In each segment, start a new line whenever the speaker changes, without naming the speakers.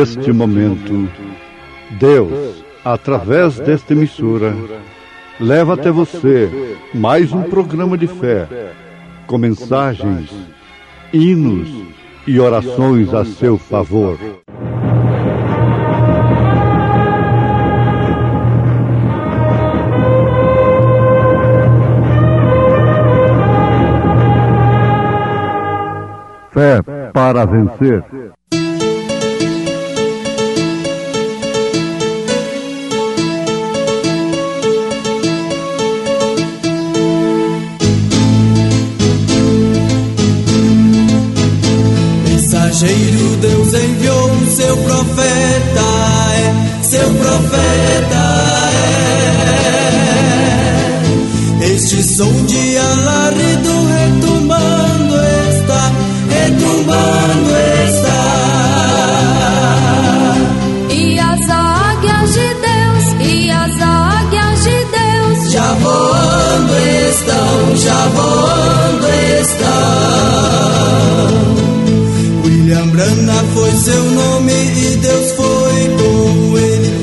neste momento, Deus, através desta emissora, leva até você mais um programa de fé, com mensagens, hinos e orações a seu favor. Fé para vencer.
Mensageiro, Deus enviou o seu profeta, seu profeta Este som de alarido retumbando está.
E as águias de Deus,
já voando estão. William Branham foi seu nome e Deus foi com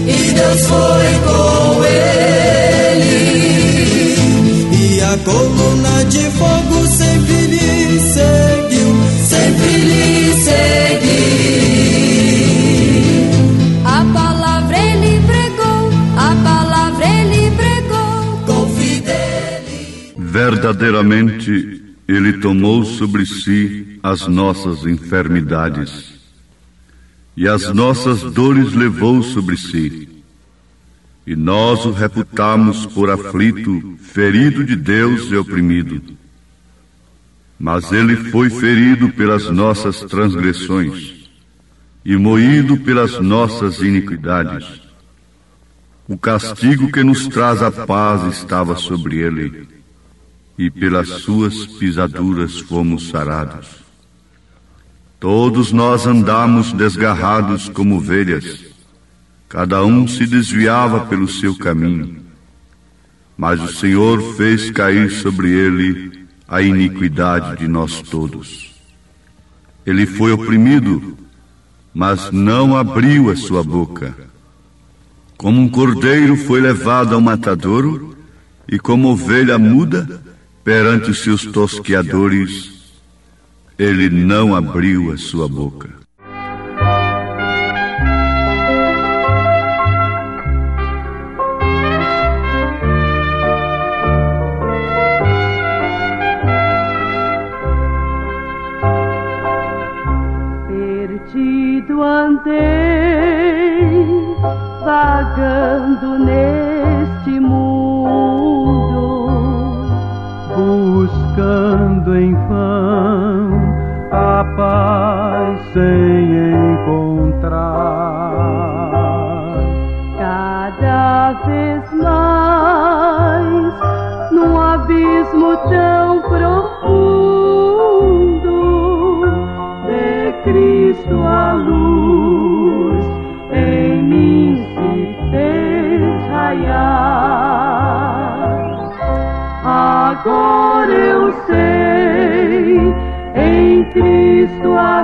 ele. E a coluna de fogo sempre lhe seguiu.
A palavra ele pregou,
com fidelidade.
Verdadeiramente, ele tomou sobre si as nossas enfermidades e as nossas dores levou sobre si. E nós o reputamos por aflito, ferido de Deus e oprimido. Mas ele foi ferido pelas nossas transgressões e moído pelas nossas iniquidades. O castigo que nos traz a paz estava sobre ele, e pelas suas pisaduras fomos sarados. Todos nós andamos desgarrados como ovelhas, cada um se desviava pelo seu caminho, mas o Senhor fez cair sobre ele a iniquidade de nós todos. Ele foi oprimido, mas não abriu a sua boca. Como um cordeiro foi levado ao matadouro, e como ovelha muda perante os seus tosqueadores, ele não abriu a sua boca.
Andei vagando neste mundo, buscando em vão a paz sem encontrar. Cada vez mais num abismo tão profundo, de Cristo a luz em mim se fez raiar. Agora eu sei, em Cristo a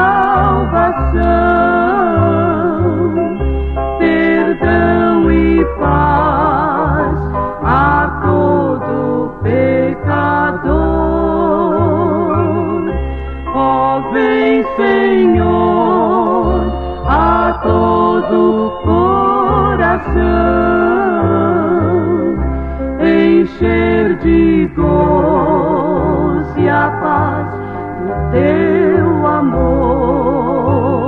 salvação, perdão e paz a todo pecador. Ó, vem, Senhor, a todo coração, encher de gozo e a paz do teu amor.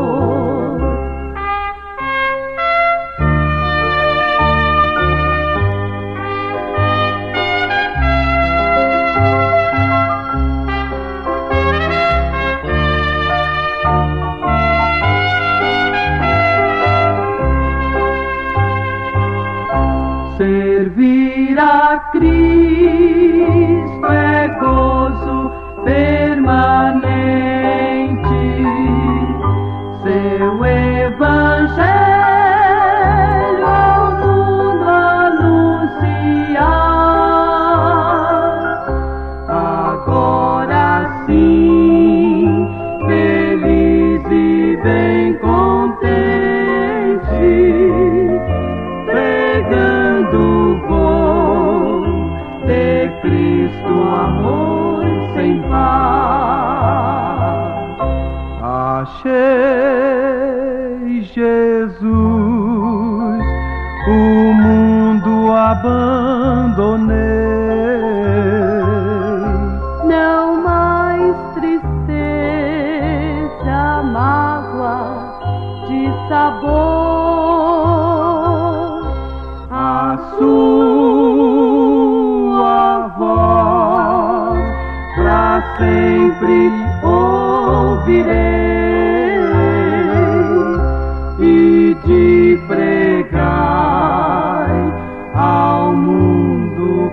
Servir a Cristo é gozo permanente, seu evangelho ao mundo anunciar. Agora sim, feliz e bem contente, amor sem par. Achei Jesus, o mundo abandonei.
Não mais tristeza, mágoa de sabor.
A sua voz pra sempre ouvirei, e de pregai ao mundo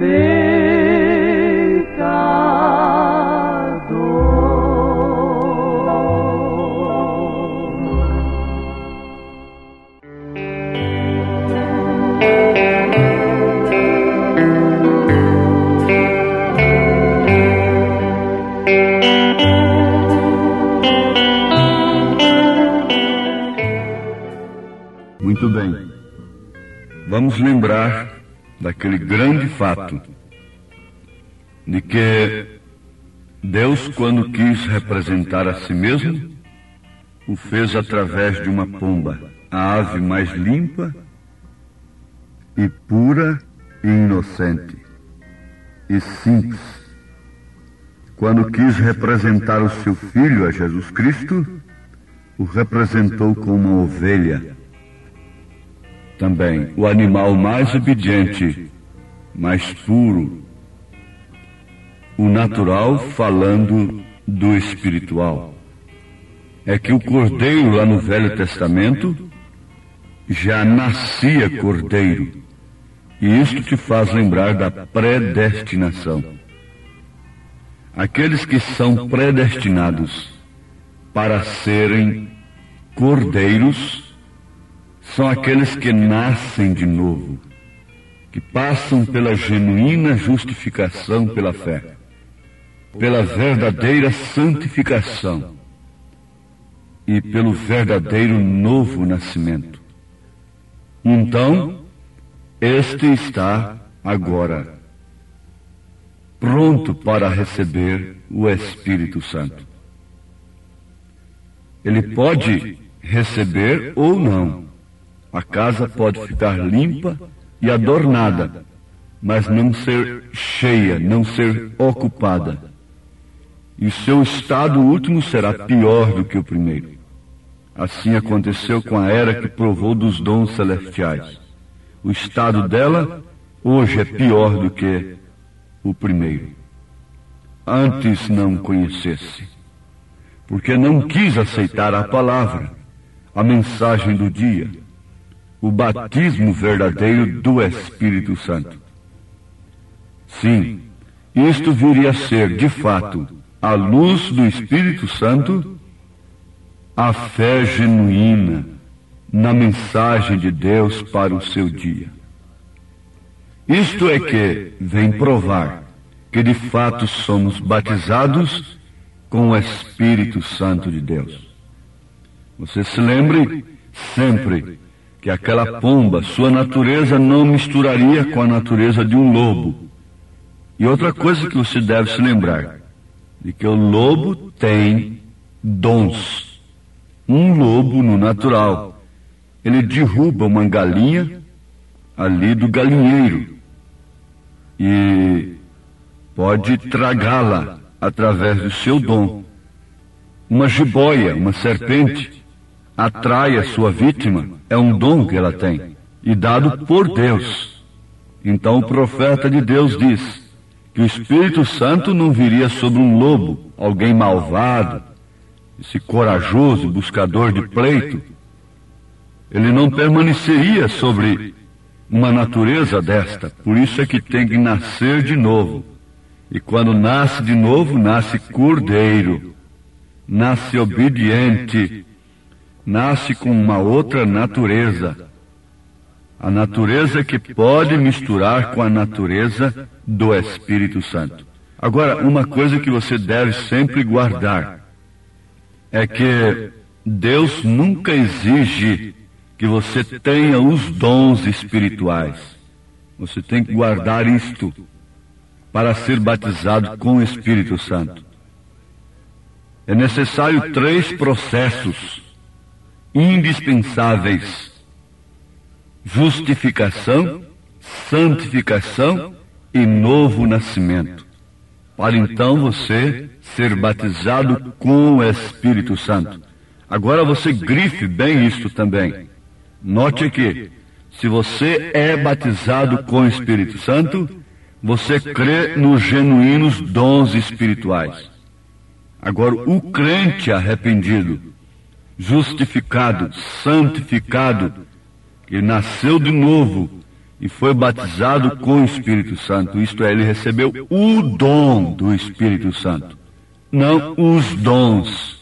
Muito bem. Vamos lembrar daquele grande fato de que Deus, quando quis representar a si mesmo, o fez através de uma pomba, a ave mais limpa e pura e inocente e simples. Quando quis representar o seu filho, a Jesus Cristo, o representou como uma ovelha. Também o animal mais obediente, mais puro, o natural falando do espiritual. É que o cordeiro lá no Velho Testamento já nascia cordeiro, e isto te faz lembrar da predestinação. Aqueles que são predestinados para serem cordeiros são aqueles que nascem de novo, que passam pela genuína justificação pela fé, pela verdadeira santificação e pelo verdadeiro novo nascimento. Então, este está agora pronto para receber o Espírito Santo. Ele pode receber ou não. A casa pode ficar limpa e adornada, mas não ser cheia, não ser ocupada. E o seu estado último será pior do que o primeiro. Assim aconteceu com a era que provou dos dons celestiais. O estado dela hoje é pior do que o primeiro. Antes não conhecesse, porque não quis aceitar a palavra, a mensagem do dia, o batismo verdadeiro do Espírito Santo. Sim, isto viria a ser, de fato, à luz do Espírito Santo, a fé genuína na mensagem de Deus para o seu dia. Isto é que vem provar que de fato somos batizados com o Espírito Santo de Deus. Você se lembre sempre que aquela pomba, sua natureza não misturaria com a natureza de um lobo. E outra coisa que você deve se lembrar, de que o lobo tem dons. Um lobo no natural, ele derruba uma galinha ali do galinheiro e pode tragá-la através do seu dom. Uma jiboia, uma serpente, atrai a sua vítima, é um dom que ela tem, e dado por Deus. Então o profeta de Deus diz que o Espírito Santo não viria sobre um lobo, alguém malvado, esse corajoso buscador de pleito. Ele não permaneceria sobre uma natureza desta, por isso é que tem que nascer de novo. E quando nasce de novo, nasce cordeiro, nasce obediente, nasce com uma outra natureza. A natureza que pode misturar com a natureza do Espírito Santo. Agora, uma coisa que você deve sempre guardar é que Deus nunca exige que você tenha os dons espirituais. Você tem que guardar isto. para ser batizado com o Espírito Santo. É necessário 3 processos indispensáveis: justificação, santificação e novo nascimento, para então você ser batizado com o Espírito Santo. Agora você grife bem isto também. Note que, se você é batizado com o Espírito Santo, você crê nos genuínos dons espirituais. Agora, o crente arrependido, justificado, santificado, que nasceu de novo e foi batizado com o Espírito Santo, isto é, ele recebeu o dom do Espírito Santo, não os dons.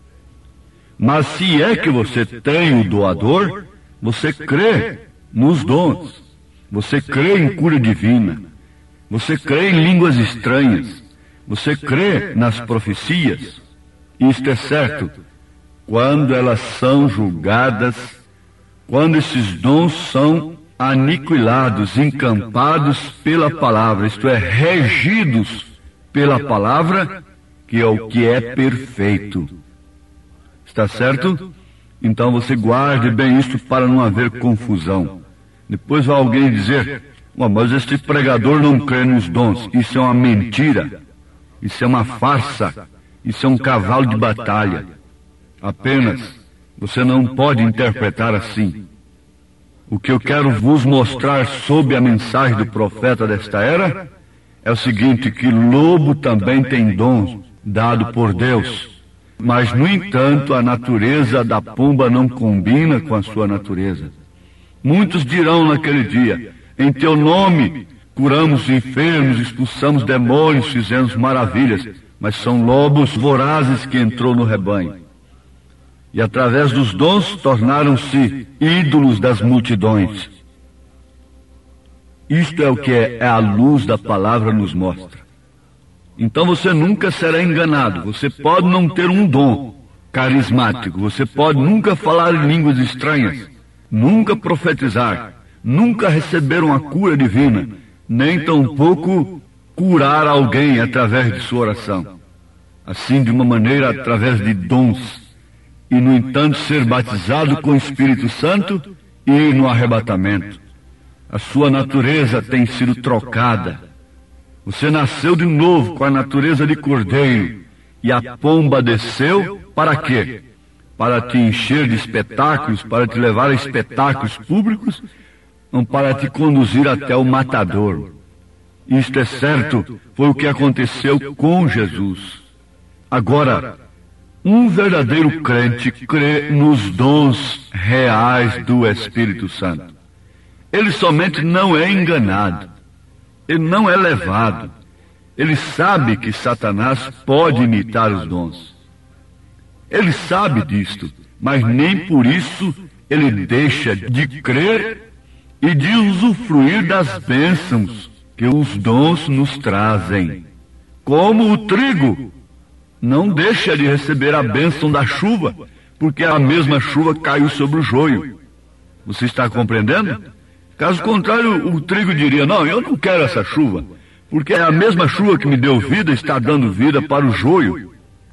Mas se é que você tem o doador, você crê nos dons, você crê em cura divina, você crê em línguas estranhas, você crê nas profecias. Isto é certo, quando elas são julgadas, quando esses dons são aniquilados, encampados pela palavra, isto é, regidos pela palavra, que é o que é perfeito. Está certo? Então você guarde bem isto para não haver confusão. Depois vai alguém dizer: mas este pregador não crê nos dons. Isso é uma mentira. Isso é uma farsa. Isso é um cavalo de batalha. Apenas, você não pode interpretar assim. O que eu quero vos mostrar sob a mensagem do profeta desta era é o seguinte, que lobo também tem dons dado por Deus. Mas, no entanto, a natureza da pomba não combina com a sua natureza. Muitos dirão naquele dia: em teu nome curamos enfermos, expulsamos demônios, fizemos maravilhas. Mas são lobos vorazes que entrou no rebanho. E através dos dons tornaram-se ídolos das multidões. Isto é o que a luz da palavra nos mostra. Então você nunca será enganado. Você pode não ter um dom carismático, você pode nunca falar em línguas estranhas, nunca profetizar, nunca receber uma cura divina, nem tampouco curar alguém através de sua oração. Assim, de uma maneira, através de dons. E, no entanto, ser batizado com o Espírito Santo e ir no arrebatamento. A sua natureza tem sido trocada. Você nasceu de novo com a natureza de cordeiro. E a pomba desceu para quê? Para te encher de espetáculos, para te levar a espetáculos públicos, não para te conduzir até o matador. Isto é certo, foi o que aconteceu com Jesus. Agora, um verdadeiro crente crê nos dons reais do Espírito Santo. Ele somente não é enganado, ele não é levado. Ele sabe que Satanás pode imitar os dons. Ele sabe disto, mas nem por isso ele deixa de crer e de usufruir das bênçãos que os dons nos trazem. Como o trigo não deixa de receber a bênção da chuva, porque a mesma chuva caiu sobre o joio. Você está compreendendo? Caso contrário, o trigo diria: não, eu não quero essa chuva, porque a mesma chuva que me deu vida está dando vida para o joio.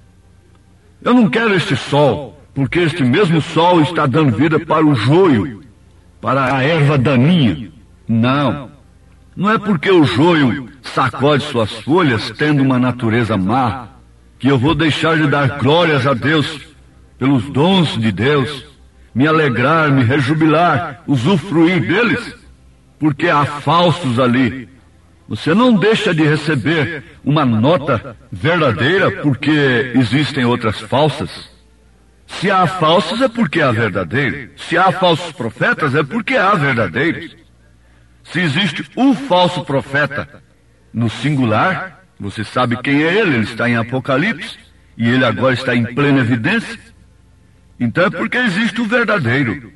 Eu não quero este sol, porque este mesmo sol está dando vida para o joio, para a erva daninha. Não, não é porque o joio sacode suas folhas, tendo uma natureza má, que eu vou deixar de dar glórias a Deus pelos dons de Deus, me alegrar, me rejubilar, usufruir deles, porque há falsos ali. Você não deixa de receber uma nota verdadeira porque existem outras falsas. Se há falsos é porque há verdadeiro. Se há falsos profetas é porque há verdadeiros. Se existe um falso profeta no singular, você sabe quem é ele está em Apocalipse, e ele agora está em plena evidência. Então é porque existe o verdadeiro.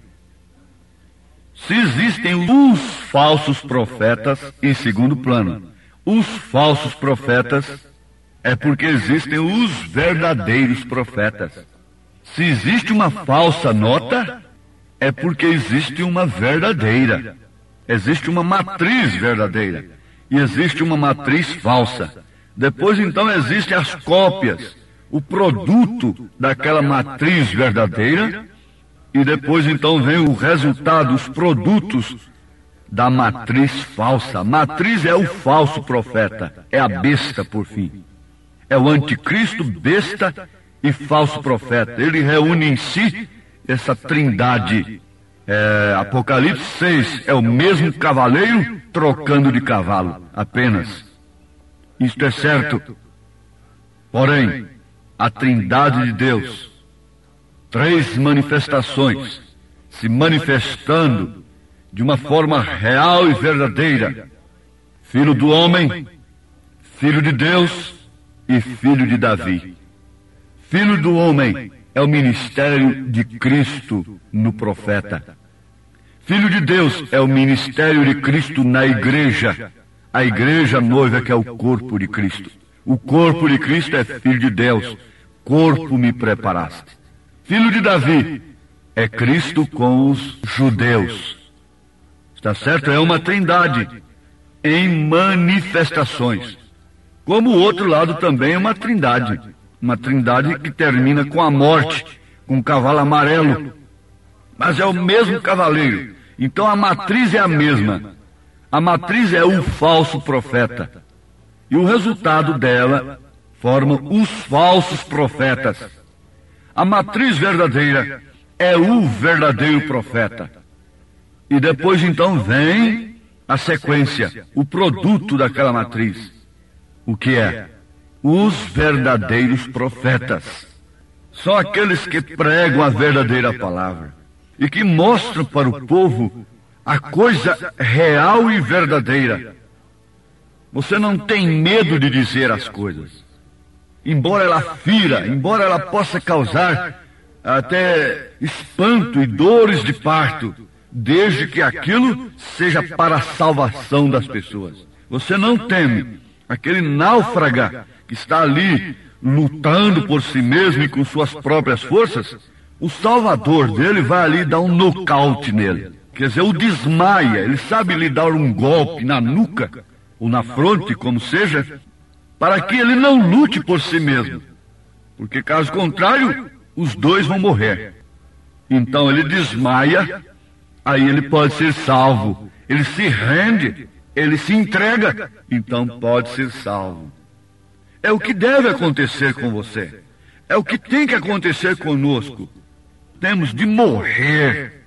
Se existem os falsos profetas em segundo plano, os falsos profetas é porque existem os verdadeiros profetas. Se existe uma falsa nota, é porque existe uma verdadeira. Existe uma matriz verdadeira. e existe uma matriz falsa. Depois então existem as cópias, o produto daquela matriz verdadeira, e depois então vem o resultado, os produtos da matriz falsa. A matriz é o falso profeta, é a besta por fim. É o anticristo, besta e falso profeta. Ele reúne em si essa trindade. Apocalipse 6 é o mesmo cavaleiro trocando de cavalo, apenas. Isto é certo. Porém, a trindade de Deus, 3 manifestações, se manifestando de uma forma real e verdadeira. Filho do homem, Filho de Deus e Filho de Davi. Filho do homem é o ministério de Cristo no profeta. Filho de Deus é o ministério de Cristo na igreja. A igreja noiva que é o corpo de Cristo. O corpo de Cristo é Filho de Deus. Corpo me preparaste. Filho de Davi é Cristo com os judeus. Está certo? É uma trindade em manifestações. Como o outro lado também é uma trindade. Uma trindade que termina com a morte, com o cavalo amarelo. Mas é o mesmo cavaleiro. Então a matriz é a mesma. A matriz é o falso profeta. E o resultado dela forma os falsos profetas. A matriz verdadeira é o verdadeiro profeta. E depois então vem a sequência, o produto daquela matriz. O que é? Os verdadeiros profetas. São aqueles que pregam a verdadeira palavra e que mostram para o povo a coisa real e verdadeira. Você não tem medo de dizer as coisas. Embora ela fira, embora ela possa causar até espanto e dores de parto, desde que aquilo seja para a salvação das pessoas. Você não teme aquele náufrago que está ali lutando por si mesmo e com suas próprias forças. O salvador dele vai ali dar um nocaute nele. Quer dizer, o desmaia. Ele sabe lhe dar um golpe na nuca ou na fronte, como seja, para que ele não lute por si mesmo. Porque caso contrário, os dois vão morrer. Então ele desmaia, aí ele pode ser salvo. Ele se rende, ele se entrega, então pode ser salvo. É o que deve acontecer com você. É o que tem que acontecer conosco. Temos de morrer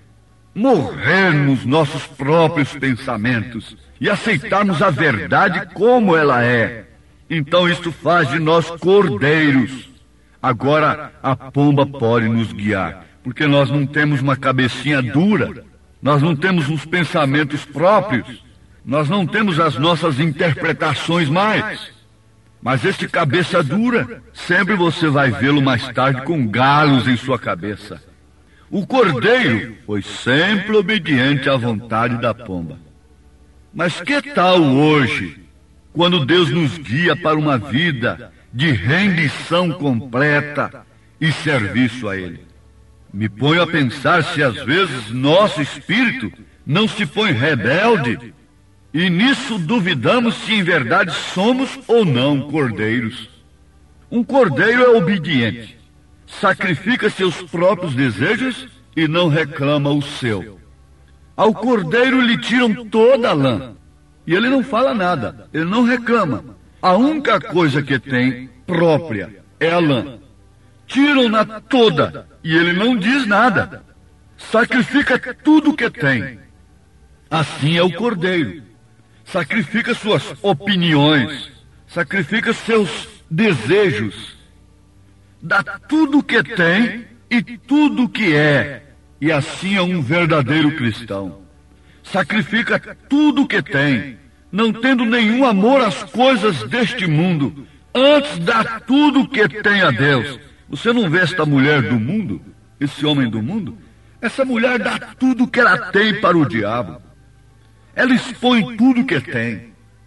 nos nossos próprios pensamentos e aceitarmos a verdade como ela é. Então isto faz de nós cordeiros. Agora a pomba pode nos guiar, porque nós não temos uma cabecinha dura, nós não temos uns pensamentos próprios, nós não temos as nossas interpretações mais. Mas este cabeça dura, sempre você vai vê-lo mais tarde com galos em sua cabeça. O cordeiro foi sempre obediente à vontade da pomba. Mas que tal hoje, quando Deus nos guia para uma vida de rendição completa e serviço a Ele? Me ponho a pensar se às vezes nosso espírito não se põe rebelde, e nisso duvidamos se em verdade somos ou não cordeiros. Um cordeiro é obediente, sacrifica seus próprios desejos e não reclama o seu. Ao cordeiro lhe tiram toda a lã, e ele não fala nada, ele não reclama. A única coisa que tem própria é a lã. Tiram-na toda, e ele não diz nada. Sacrifica tudo que tem. Assim é o cordeiro. Sacrifica suas opiniões, sacrifica seus desejos, dá tudo o que tem e tudo o que é, e assim é um verdadeiro cristão. Sacrifica tudo o que tem, não tendo nenhum amor às coisas deste mundo, antes dá tudo o que tem a Deus. Você não vê esta mulher do mundo, esse homem do mundo? Essa mulher dá tudo o que ela tem para o diabo. Ela expõe tudo o que tem.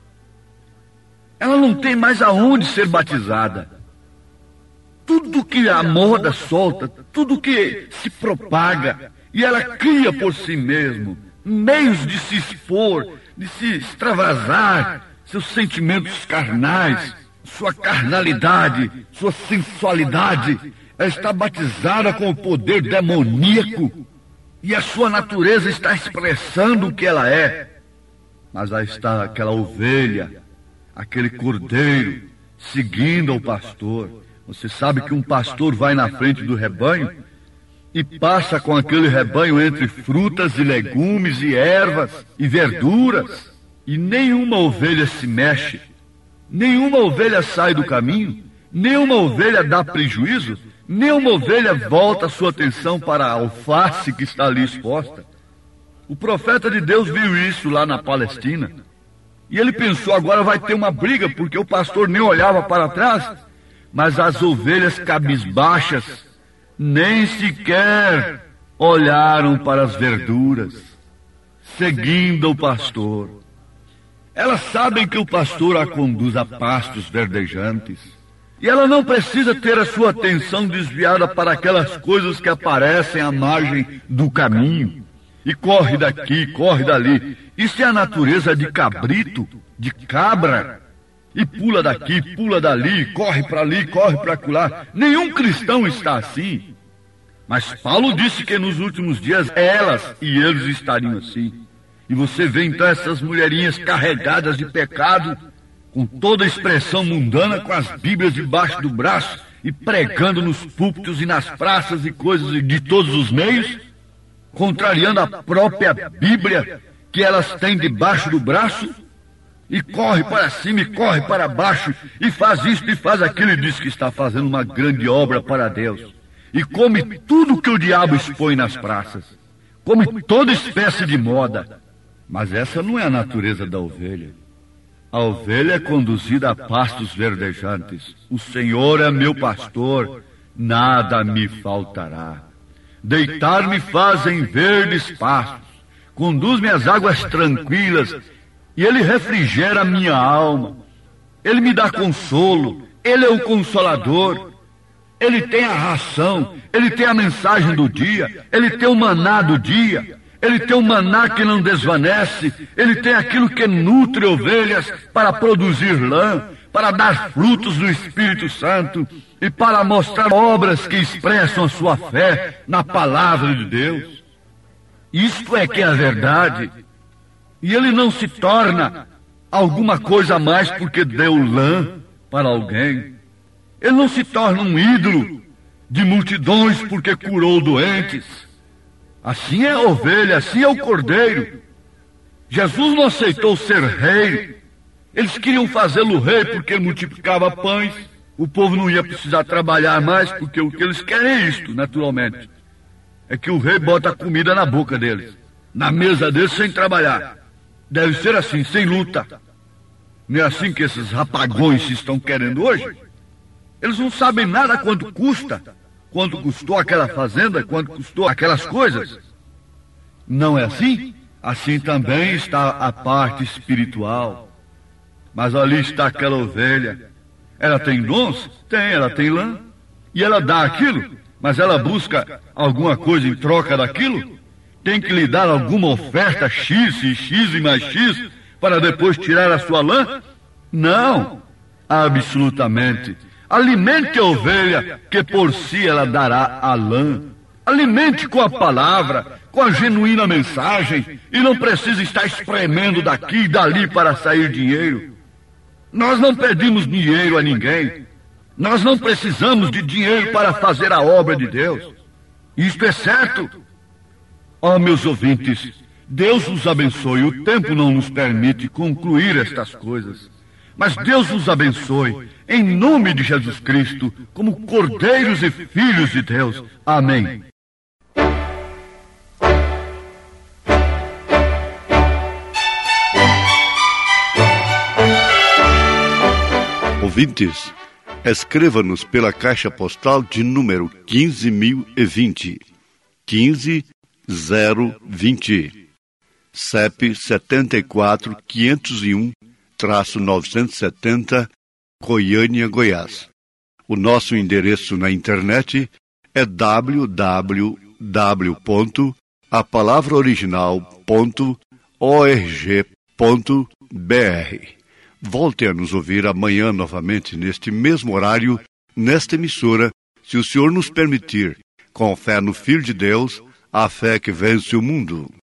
Ela não tem mais aonde ser batizada. Tudo que a moda solta, tudo que se propaga, e ela cria por si mesmo meios de se expor, de se extravasar, seus sentimentos carnais, sua carnalidade, sua sensualidade. Ela está batizada com o poder demoníaco e a sua natureza está expressando o que ela é. Mas aí está aquela ovelha, aquele cordeiro, seguindo ao pastor. Você sabe que um pastor vai na frente do rebanho e passa com aquele rebanho entre frutas e legumes e ervas e verduras, e nenhuma ovelha se mexe, nenhuma ovelha sai do caminho, nenhuma ovelha dá prejuízo, nenhuma ovelha volta a sua atenção para a alface que está ali exposta. O profeta de Deus viu isso lá na Palestina, e ele pensou, agora vai ter uma briga, porque o pastor nem olhava para trás, mas as ovelhas cabisbaixas nem sequer olharam para as verduras, seguindo o pastor. Elas sabem que o pastor a conduz a pastos verdejantes, e ela não precisa ter a sua atenção desviada para aquelas coisas que aparecem à margem do caminho, e corre daqui, corre dali. Isso é a natureza de cabrito, de cabra, e pula daqui, pula dali, corre para ali, corre para acolá. Nenhum cristão está assim. Mas Paulo disse que nos últimos dias elas e eles estariam assim. E você vê então essas mulherinhas carregadas de pecado, com toda a expressão mundana, com as Bíblias debaixo do braço e pregando nos púlpitos e nas praças e coisas de todos os meios, contrariando a própria Bíblia que elas têm debaixo do braço, e corre para cima e corre para baixo, e faz isto e faz aquilo, e diz que está fazendo uma grande obra para Deus, e come tudo que o diabo expõe nas praças, come toda espécie de moda. Mas essa não é a natureza da ovelha. A ovelha é conduzida a pastos verdejantes. O Senhor é meu pastor, nada me faltará. Deitar-me faz em verdes pastos, conduz-me às águas tranquilas, e Ele refrigera a minha alma. Ele me dá consolo, Ele é o Consolador. Ele tem a ração, Ele tem a mensagem do dia, Ele tem o maná do dia, Ele tem o maná que não desvanece, Ele tem aquilo que nutre ovelhas para produzir lã, para dar frutos do Espírito Santo e para mostrar obras que expressam a sua fé na palavra de Deus. Isto é que é a verdade. E Ele não se torna alguma coisa a mais porque deu lã para alguém. Ele não se torna um ídolo de multidões porque curou doentes. Assim é a ovelha, assim é o cordeiro. Jesus não aceitou ser rei. Eles queriam fazê-lo rei porque ele multiplicava pães. O povo não ia precisar trabalhar mais, porque o que eles querem é isto, naturalmente. É que o rei bota a comida na boca deles, na mesa deles, sem trabalhar. Deve ser assim, sem luta. Não é assim que esses rapagões estão querendo hoje? Eles não sabem nada quanto custa, quanto custou aquela fazenda, quanto custou aquelas coisas. Não é assim? Assim também está a parte espiritual. Mas ali está aquela ovelha. Ela tem dons? Tem, ela tem lã. E ela dá aquilo, mas ela busca alguma coisa em troca daquilo? Tem que lhe dar alguma oferta X e X e mais X para depois tirar a sua lã? Não, absolutamente. Alimente a ovelha, que por si ela dará a lã. Alimente com a palavra, com a genuína mensagem, e não precisa estar espremendo daqui e dali para sair dinheiro. Nós não pedimos dinheiro a ninguém. Nós não precisamos de dinheiro para fazer a obra de Deus. Isto é certo. Ó, meus ouvintes, Deus nos abençoe. O tempo não nos permite concluir estas coisas. Mas Deus nos abençoe, em nome de Jesus Cristo, como cordeiros e filhos de Deus. Amém.
Ouvintes, escreva-nos pela caixa postal de número 15.020, 15020, CEP 74.501-970, Goiânia, Goiás. O nosso endereço na internet é www.apalavraoriginal.org.br. Volte a nos ouvir amanhã novamente, neste mesmo horário, nesta emissora, se o Senhor nos permitir, com fé no Filho de Deus, a fé que vence o mundo.